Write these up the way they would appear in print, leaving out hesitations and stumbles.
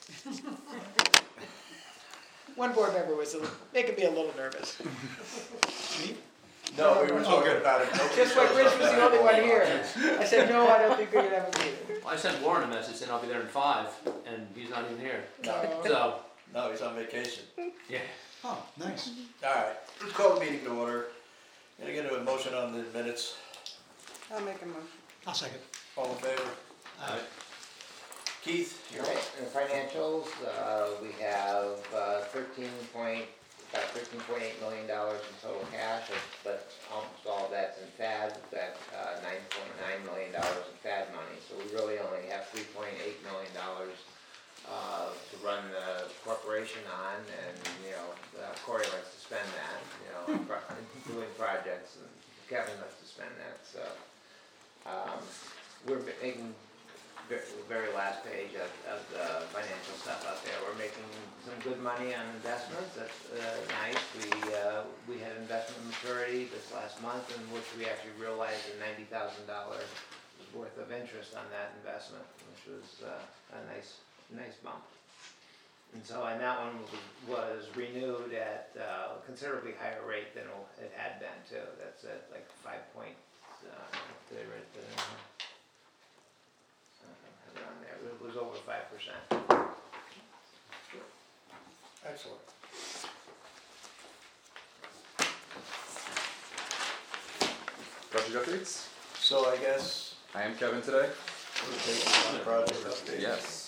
One board member was making me a little nervous. Me? No, we were talking about it. Just when Rich was the only one here. I said, no, I don't think we're gonna have a meeting. Well, I sent Warren a message saying I'll be there in 5, and he's not even here. No. So, No, he's on vacation. yeah. Oh, nice. Alright, let's call the meeting to order. Gonna get a motion on the minutes. I'll make a motion. I'll second. All in favor? Aye. Keith, you're Right, up. in financials, we have about $13.8 million in total cash, but almost all of that's in FAD. We've got $9.9 million in FAD money, so we really only have $3.8 million to run the corporation on, and Corey likes to spend that, on doing projects, and Kevin likes to spend that. So we're making very last page of the financial stuff out there. We're making some good money on investments. That's nice. We had investment maturity this last month in which we actually realized a $90,000 worth of interest on that investment, which was a nice bump. And so, and that one was renewed at a considerably higher rate than it had been too. That's at like 5 point. On there, it was over 5%. Excellent. Project updates? So I guess I am Kevin today. we'll take the project update. Yes.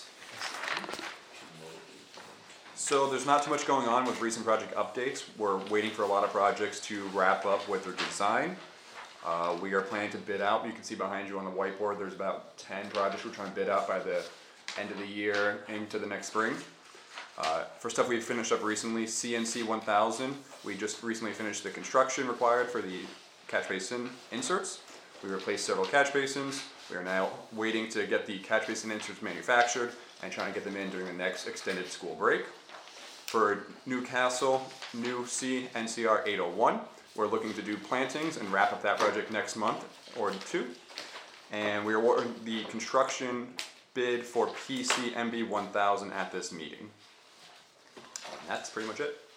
So there's not too much going on with recent project updates. We're waiting for a lot of projects to wrap up with their design. We are planning to bid out. You can see behind you on the whiteboard there's about 10 projects we're trying to bid out by the end of the year into the next spring. For stuff we finished up recently, CNC 1000, we just recently finished the construction required for the catch basin inserts. We replaced several catch basins. We are now waiting to get the catch basin inserts manufactured and trying to get them in during the next extended school break. For Newcastle, new NCR 801, we're looking to do plantings and wrap up that project next month or two. And we are awarding the construction bid for PCMB 1000 at this meeting. And that's pretty much it.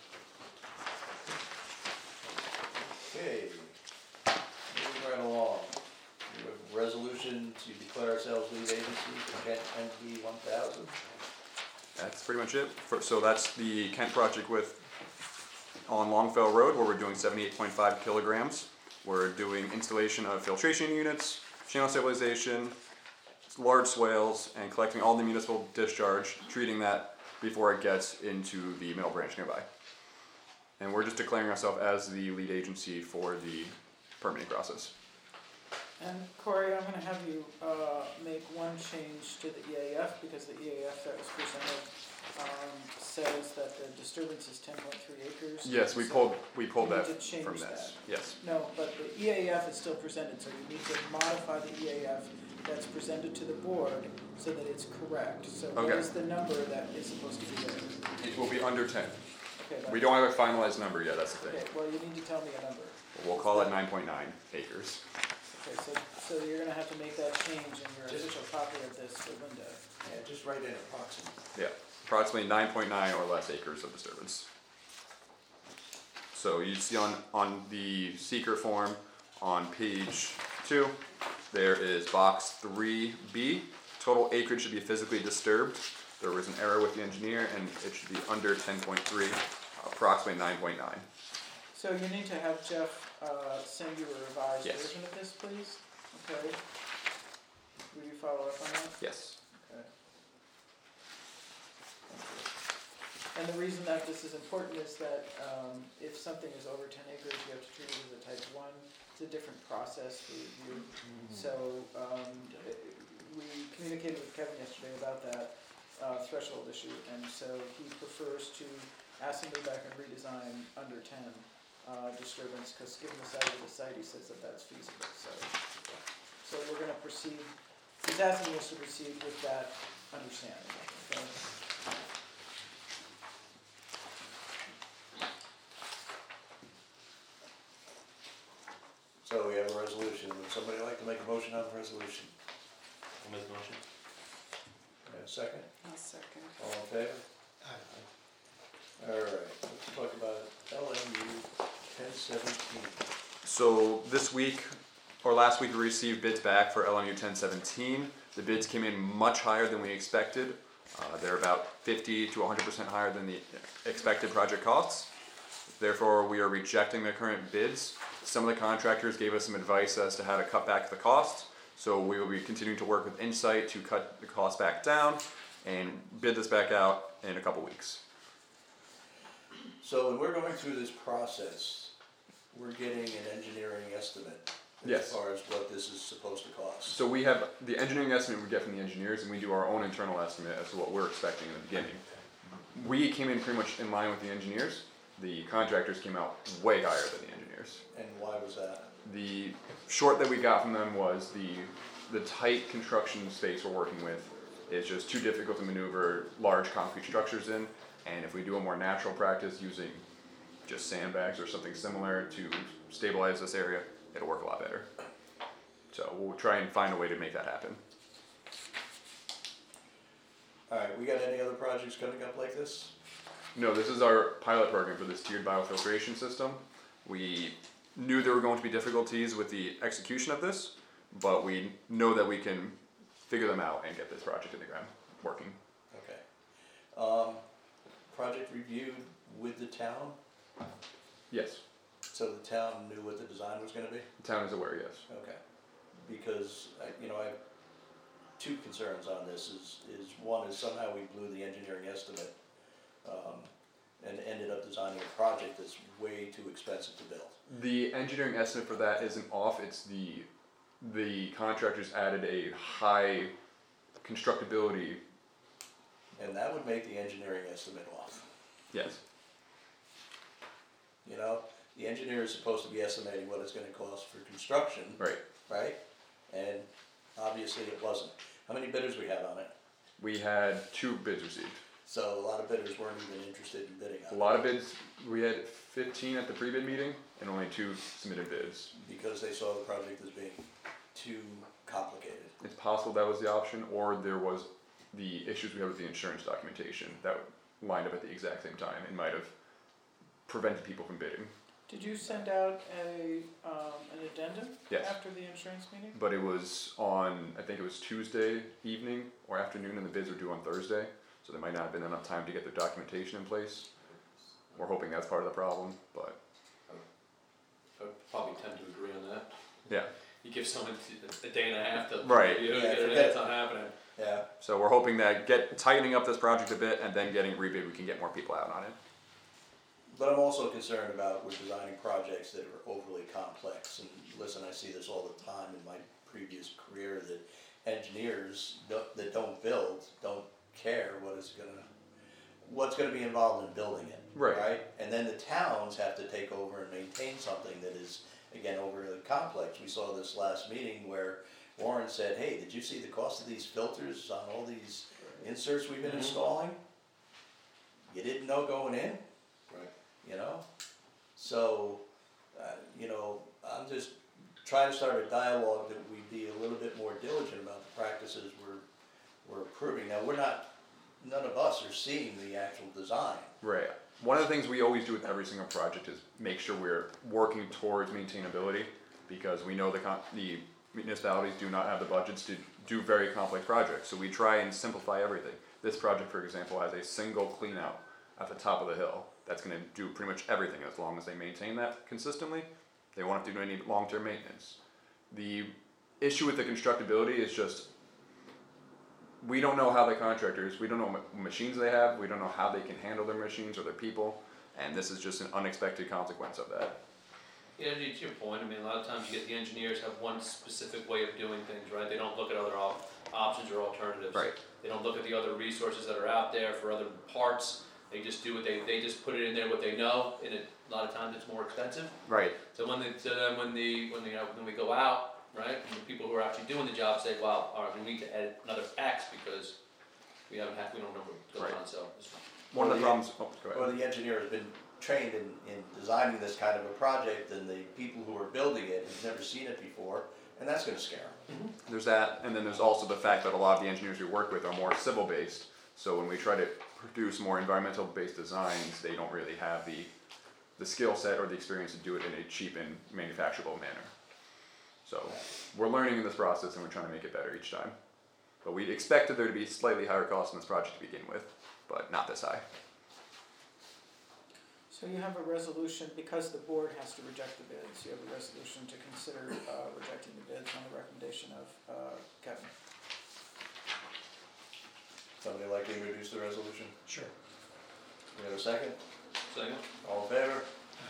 Okay, moving right along. We have a resolution to declare ourselves lead agency for Kent NB 1000. That's pretty much it. So that's the Kent project on Longfell Road where we're doing 78.5 kilograms. We're doing installation of filtration units, channel stabilization, large swales, and collecting all the municipal discharge, treating that before it gets into the mill branch nearby. And we're just declaring ourselves as the lead agency for the permitting process. And Corey, I'm gonna have you make one change to the EAF, because the EAF that was presented says that the disturbance is 10.3 acres. Yes, we So pulled you that need to change from this. that. Yes. No, but the EAF is still presented, so you need to modify the EAF that's presented to the board so that it's correct. So what Okay. is the number that is supposed to be there? It will be under 10. Okay, We don't have a finalized number yet, that's the Okay, thing. well, you need to tell me a number. We'll call it 9.9 acres. Okay, so you're gonna have to make that change in your official copy of this for Linda. Yeah, just write in approximate. Yeah, approximately 9.9 or less acres of disturbance. So you see on the seeker form on page 2, there is box 3B. Total acreage should be physically disturbed. There was an error with the engineer and it should be under 10.3, approximately 9.9. So you need to have Jeff send you a revised Yes. version of this, please? Okay. Will you follow up on that? Yes. Okay. Thank you. And the reason that this is important is that if something is over 10 acres, you have to treat it as a type 1. It's a different process for review. So we communicated with Kevin yesterday about that threshold issue, and so he prefers to ask him to go back and redesign under 10 disturbance, because given the size of the site, he says that that's feasible. So we're going to proceed. He's asking us to proceed with that understanding. Okay? So we have a resolution. Would somebody like to make a motion on the resolution? I'll make the motion. We have a second? I'll second. All in favor? Alright, let's talk about LMU 1017. So this week, or last week, we received bids back for LMU 1017. The bids came in much higher than we expected. They're about 50 to 100% higher than the expected project costs. Therefore, we are rejecting the current bids. Some of the contractors gave us some advice as to how to cut back the costs. So we will be continuing to work with Insight to cut the cost back down and bid this back out in a couple weeks. So when we're going through this process, we're getting an engineering estimate Yes. as far as what this is supposed to cost. So we have the engineering estimate we get from the engineers, and we do our own internal estimate as to what we're expecting in the beginning. We came in pretty much in line with the engineers. The contractors came out way higher than the engineers. And why was that? The short that we got from them was the tight construction space we're working with is just too difficult to maneuver large concrete structures in, and if we do a more natural practice using just sandbags or something similar to stabilize this area, it'll work a lot better. So we'll try and find a way to make that happen. Alright, we got any other projects coming up like this? No, this is our pilot program for this tiered biofiltration system. We knew there were going to be difficulties with the execution of this, but we know that we can figure them out and get this project in the ground working. Okay. Project reviewed with the town, Yes, so the town knew what the design was gonna be? the town is aware, yes. Okay. Because, I have two concerns on this, is one is somehow we blew the engineering estimate, and ended up designing a project that's way too expensive to build. The engineering estimate for that isn't off, it's the contractors added a high constructability, And that would make the engineering estimate off. yes. You know, the engineer is supposed to be estimating what it's gonna cost for construction, Right. right? And obviously it wasn't. How many bidders we had on it? We had 2 bids received. So a lot of bidders weren't even interested in bidding A on it. lot of bids, we had 15 at the pre-bid meeting and only 2 submitted bids. Because they saw the project as being too complicated. It's possible that was the option, or there was the issues we had with the insurance documentation that lined up at the exact same time and might have prevented people from bidding. Did you send out an addendum Yes. after the insurance meeting? But it was on, I think it was Tuesday evening or afternoon, and the bids were due on Thursday, so there might not have been enough time to get the documentation in place. We're hoping that's part of the problem, but I would probably tend to agree on that. yeah. You give someone a day and a half to Right. review Yeah, get it in, forget it's it. not happening. Yeah, So we're hoping that tightening up this project a bit and then getting rebid, we can get more people out on it. but I'm also concerned about we're designing projects that are overly complex. And listen, I see this all the time in my previous career, that engineers that don't build, don't care what's gonna be involved in building it. Right. And then the towns have to take over and maintain something that is, again, overly complex. We saw this last meeting where Warren said, hey, did you see the cost of these filters on all these inserts we've been installing? You didn't know going in? Right. You know? So, I'm just trying to start a dialogue that we be a little bit more diligent about the practices we're approving. Now, none of us are seeing the actual design. Right. One of the things we always do with every single project is make sure we're working towards maintainability, because we know the municipalities do not have the budgets to do very complex projects, so we try and simplify everything. This project, for example, has a single clean out at the top of the hill. That's gonna do pretty much everything as long as they maintain that consistently. They won't have to do any long-term maintenance. The issue with the constructability is just, we don't know how the contractors, we don't know what machines they have, we don't know how they can handle their machines or their people, and this is just an unexpected consequence of that. Yeah, to your point, I mean, a lot of times you get the engineers have one specific way of doing things, right? They don't look at other options or alternatives. Right. They don't look at the other resources that are out there for other parts. They just do they just put it in there what they know, and a lot of times it's more expensive. Right. So when we go out, right, and the people who are actually doing the job say, wow, all right, we need to add another X because we don't know what's going on, so. One of the problems, go Well, ahead. the engineer has been trained in designing this kind of a project, and the people who are building it have never seen it before, and that's gonna scare them. There's that, and then there's also the fact that a lot of the engineers we work with are more civil based, so when we try to produce more environmental based designs, they don't really have the skill set or the experience to do it in a cheap and manufacturable manner. So we're learning in this process and we're trying to make it better each time. But we expected there to be slightly higher costs in this project to begin with, but not this high. So you have a resolution, because the board has to reject the bids, you have a resolution to consider rejecting the bids on the recommendation of Kevin. Somebody like to introduce the resolution? Sure. We have a second? Second? All in favor?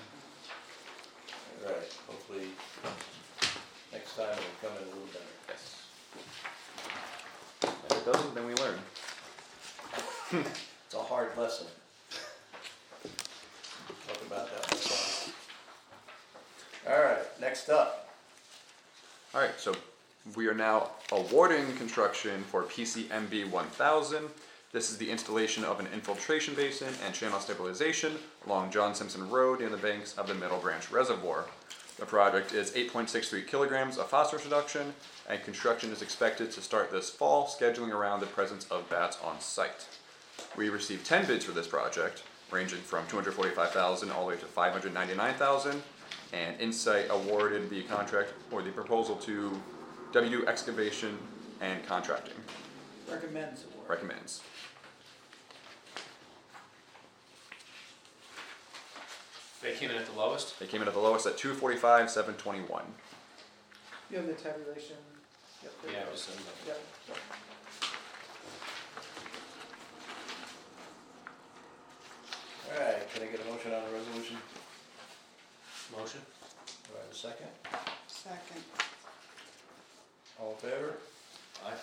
All right, hopefully next time it'll come in a little better. Yes. If it doesn't, then we learn. It's a hard lesson. Talk about that one. All right, next up. Alright, so we are now awarding construction for PCMB 1000. This is the installation of an infiltration basin and channel stabilization along John Simpson Road near the banks of the Middle Branch Reservoir. The project is 8.63 kilograms of phosphorus reduction, and construction is expected to start this fall, scheduling around the presence of bats on site. We received 10 bids for this project, ranging from $245,000 all the way to $599,000, and Insight awarded the contract or the proposal to W Excavation and Contracting. Recommends award. Recommends. They came in at the lowest? They came in at the lowest at $245,721. You have the tabulation? Yep, there you Yeah, go. just, Yep, yep. All right, can I get a motion on the resolution? motion? Do I have a second? Second. All in favor? Aye.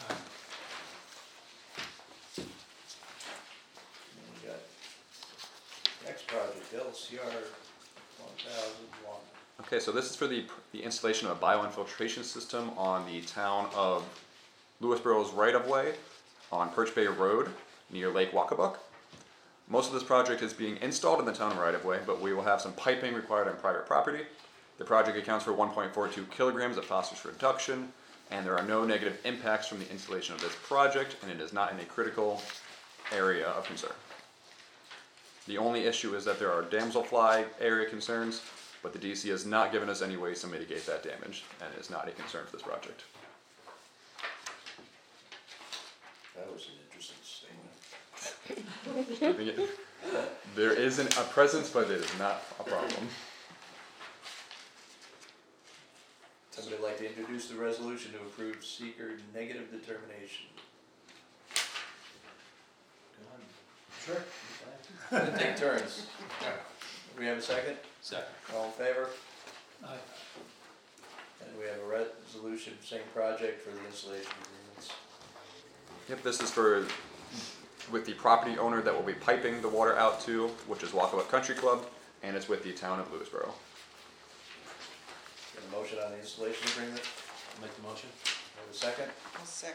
And we got next project, LCR 1001. Okay, so this is for the installation of a bioinfiltration system on the town of Lewisboro's right-of-way on Perch Bay Road near Lake Wacabuck. Most of this project is being installed in the town right-of-way, but we will have some piping required on private property. The project accounts for 1.42 kilograms of phosphorus reduction, and there are no negative impacts from the installation of this project, and it is not in a critical area of concern. The only issue is that there are damselfly area concerns, but the DC has not given us any ways to mitigate that damage, and it is not a concern for this project. That was an interesting statement. There is a presence, but it is not a problem. Somebody like to introduce the resolution to approve seeker negative determination? Sure. Take turns. We have a second? Second. All in favor? Aye. And we have a resolution, same project for the installation agreements. Yep, this is with the property owner that will be piping the water out to, which is Wacabuck Country Club, and it's with the town of Lewisboro. Got a motion on the installation agreement? I'll make the motion. Have a second? I'll second.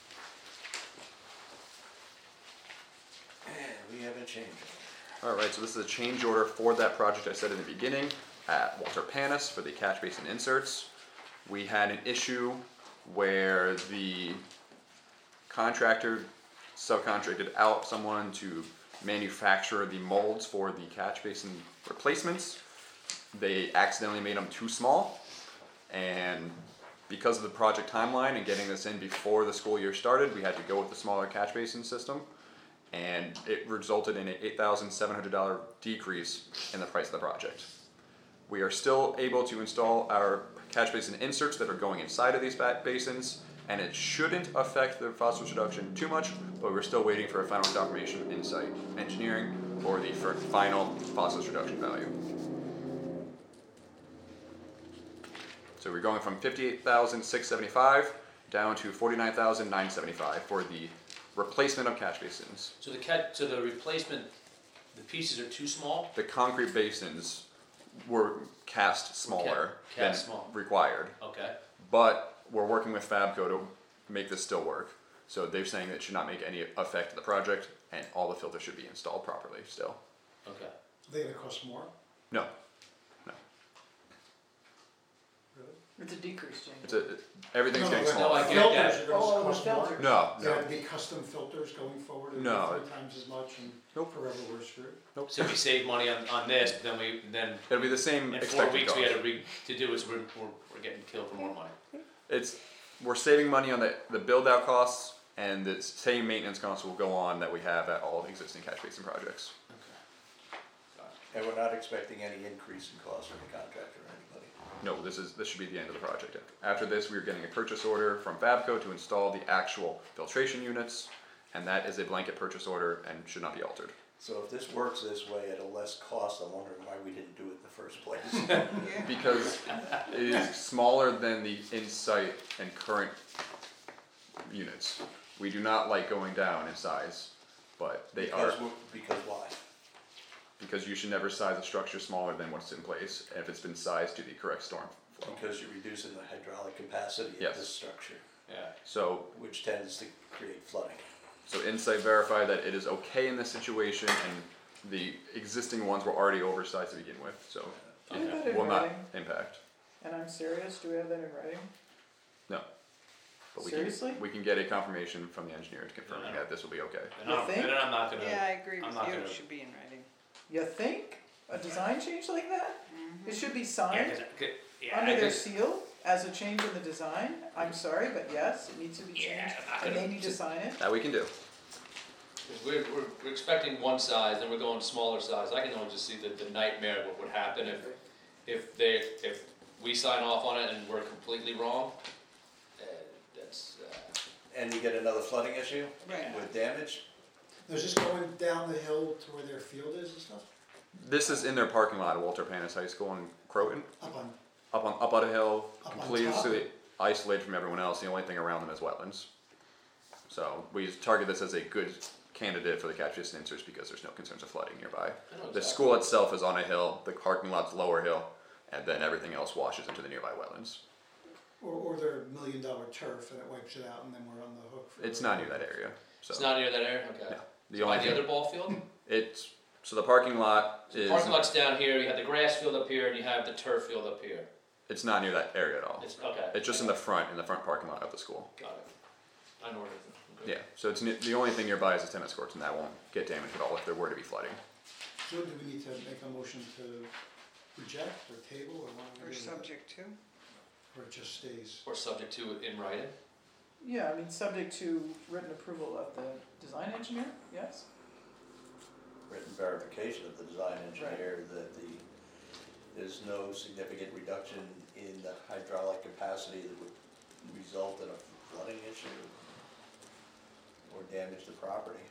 And we have a change. Alright, so this is a change order for that project I said in the beginning at Walter Panis for the catch basin inserts. We had an issue where the contractor subcontracted out someone to manufacture the molds for the catch basin replacements. They accidentally made them too small, and because of the project timeline and getting this in before the school year started, we had to go with the smaller catch basin system, and it resulted in an $8,700 decrease in the price of the project. We are still able to install our catch basin inserts that are going inside of these basins, and it shouldn't affect the phosphorus reduction too much, but we're still waiting for a final confirmation from Insight Engineering for the final phosphorus reduction value. So we're going from $58,675 down to $49,975 for the replacement of catch basins. So the replacement, the pieces are too small? The concrete basins were cast smaller than Cast small. required, Okay. but we're working with Fabco to make this still work. So they're saying that it should not make any effect to the project, and all the filters should be installed properly still. Okay. Are they gonna cost more? No, Really? It's a decrease change. Everything's getting No, smaller. I get that. Filters are Oh, gonna cost more. filters. No, There no. have to be custom filters going forward, it'll No. be 3 times as much, and Nope. forever we're screwed. So we save money on this, but then It'll be the same in 4 expected weeks cost. we had to do is we're getting killed for more money. We're saving money on the build out costs, and the same maintenance costs will go on that we have at all existing catch basin projects. And we're not expecting any increase in cost from the contractor or anybody. No, this should be the end of the project. After this, we are getting a purchase order from Fabco to install the actual filtration units, and that is a blanket purchase order and should not be altered. So if this works this way at a less cost, I'm wondering why we didn't do it in the first place. Because it is smaller than the Insight and current units. We do not like going down in size, but they are, Because why? because you should never size a structure smaller than what's in place if it's been sized to the correct storm flow. Because you're reducing the hydraulic capacity Yes. of this structure, Yeah. So, which tends to create flooding. so Insight verified that it is okay in this situation, and the existing ones were already oversized to begin with, so Do we have that it in will not writing? impact. And I'm serious, do we have that in writing? No. But Seriously? we can get a confirmation from the engineer confirming Yeah. that this will be okay. And You I'm, think? and I'm not gonna. Yeah, I agree I'm with not you, it gonna- should be in writing. You think? A design change like that? It should be Yeah, signed 'cause- yeah, under I their just- seal as a change in the design? I'm sorry, but yes, it needs to be Yeah, changed, I'm not and gonna- they need to sign it. That we can do. 'cause we're expecting one size, then we're going smaller size. I can only just see the nightmare of what would happen if we sign off on it and we're completely wrong. That's And you get another flooding issue Right. with damage. There's just going down the hill to where their field is and stuff, This is in their parking lot at Walter Panis High School in Croton, up on, up on a hill, Up on completely isolated from everyone else. The only thing around them is wetlands. So we target this as a good candidate for the catch basin inserts because there's no concerns of flooding nearby. I know The exactly. school itself is on a hill, the parking lot's lower hill, and then everything else washes into the nearby wetlands. or their $1 million turf, and it wipes it out, and then we're on the hook for. It's not near that area, so. It's not near that area. Okay. No. The By only the thing, other ball field. so the parking lot So the is, parking lot's down here. You have the grass field up here, and you have the turf field up here. it's not near that area at all. It's okay. It's just in the front parking lot of the school. Got it. I know where it is. Okay. Yeah, so it's, the only thing nearby is the tennis courts, and that won't get damaged at all if there were to be flooding. So do we need to make a motion to reject or table, or what? do we Or do with that? subject to. Or it just stays? Or subject to it in writing. Yeah, I mean, subject to written approval of the design engineer, yes? Written verification of the design engineer that there's no significant reduction in the hydraulic capacity that would result in a flooding issue or damage to property.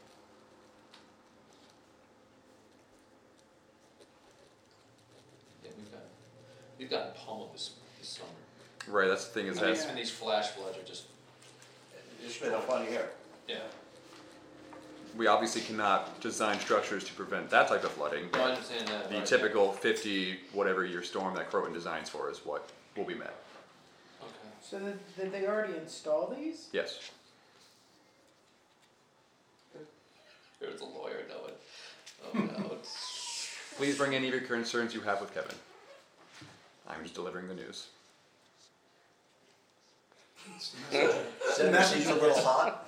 Yeah, we've gotten pummeled this summer. Right, that's the thing is I mean, that and these flash floods are just It's been a funny year. yeah. we obviously cannot design structures to prevent that type of flooding. No, I understand that. The right. typical 50 whatever year storm that Croton designs for is what will be met. Okay. So did they already install these? Yes. There's a lawyer going. Oh no. Please bring any of your concerns you have with Kevin. I'm just delivering the news. It's the message. Senator seems a little hot.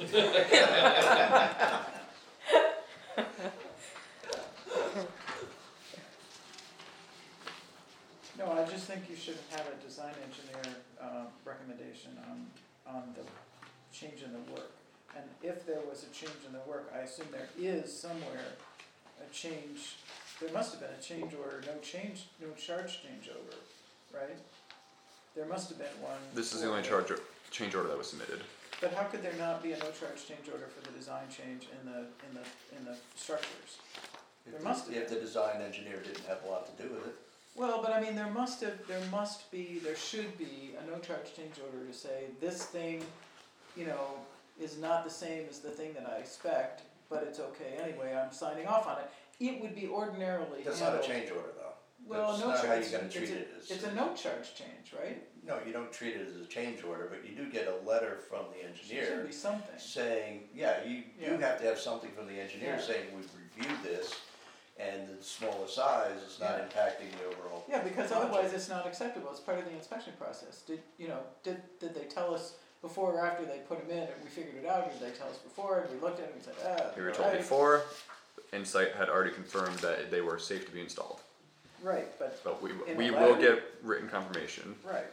No, I just think you should have a design engineer, recommendation on the change in the work. And if there was a change in the work, I assume there is somewhere a change, there must have been a change order, no charge changeover, right? There must have been one. This is the only change order that was submitted. But how could there not be a no charge change order for the design change in the structures? There must have If the design engineer didn't have a lot to do with it. Well, but I mean, there should be a no charge change order to say, this thing, is not the same as the thing that I expect, but it's okay anyway, I'm signing off on it. It would be ordinarily That's not a handled- change order though. Well, That's no not how charge, you're gonna treat it as. it's a no charge change, right? No, you don't treat it as a change order, but you do get a letter from the There engineer should be something. saying, yeah, you Yeah. have to have something from the engineer Yeah. saying, we've reviewed this, and the smaller size is not Yeah. impacting the overall. Yeah, because project. otherwise it's not acceptable, it's part of the inspection process. Did they tell us before or after they put them in and we figured it out, or did they tell us before and we looked at it and we said, We were told right. before, Insight had already confirmed that they were safe to be installed. Right, but, But we In we a will letter? get written confirmation. right,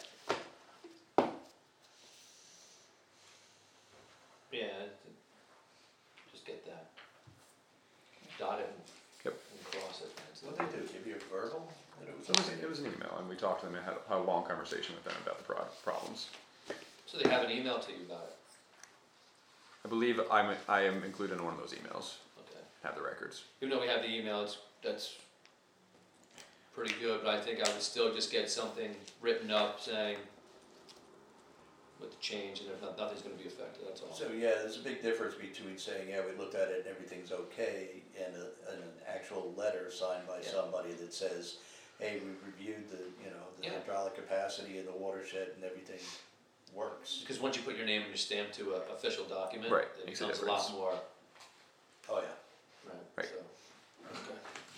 Yeah, just get that. Dot it Yep. and cross it. What they do, give you a verbal that it was It was an email, and we talked to them and had a long conversation with them about the problems. So they have an email to you about it, I believe I am included in one of those emails. okay. Have the records. Even though we have the email, that's pretty good, but I think I would still just get something written up saying with the change and if nothing's gonna be affected, that's all. So, yeah, there's a big difference between saying, yeah, we looked at it and everything's okay, and an actual letter signed by Yeah. somebody that says, hey, we've reviewed the Yeah. hydraulic capacity in the watershed and everything works. Because once you put your name and your stamp to an official document, Right, it makes a becomes a lot difference. more, Oh, yeah. Right. so, okay.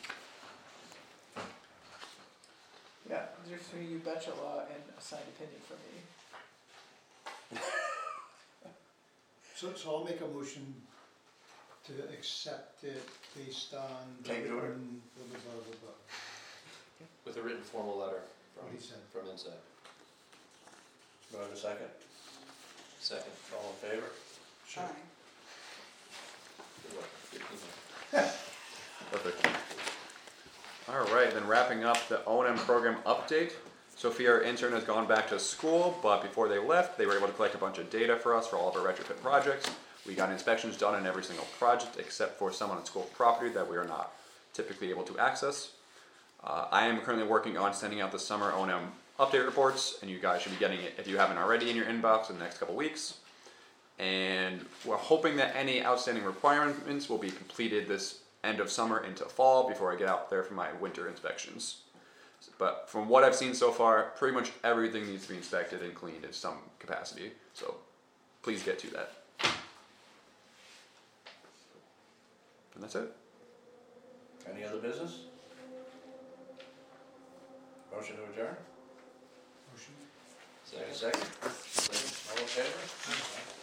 yeah, there's a you betcha law and a signed opinion from me. So I'll make a motion to accept it based on. the Change order. written blah, blah, blah, blah, With a written formal letter What he said. from Insight. Do I have a second? Second, All in favor? Sure. Aye. good work, good email. Perfect. All right, then wrapping up the O&M program update. Sophia, our intern, has gone back to school, but before they left, they were able to collect a bunch of data for us for all of our retrofit projects. We got inspections done on every single project except for some on school property that we are not typically able to access. I am currently working on sending out the summer O&M update reports, and you guys should be getting it if you haven't already in your inbox in the next couple weeks. And we're hoping that any outstanding requirements will be completed this end of summer into fall before I get out there for my winter inspections. But from what I've seen so far, pretty much everything needs to be inspected and cleaned in some capacity. So please get to that. And that's it. Any other business? Motion to adjourn? Motion. Second. Second. Second, all in favor?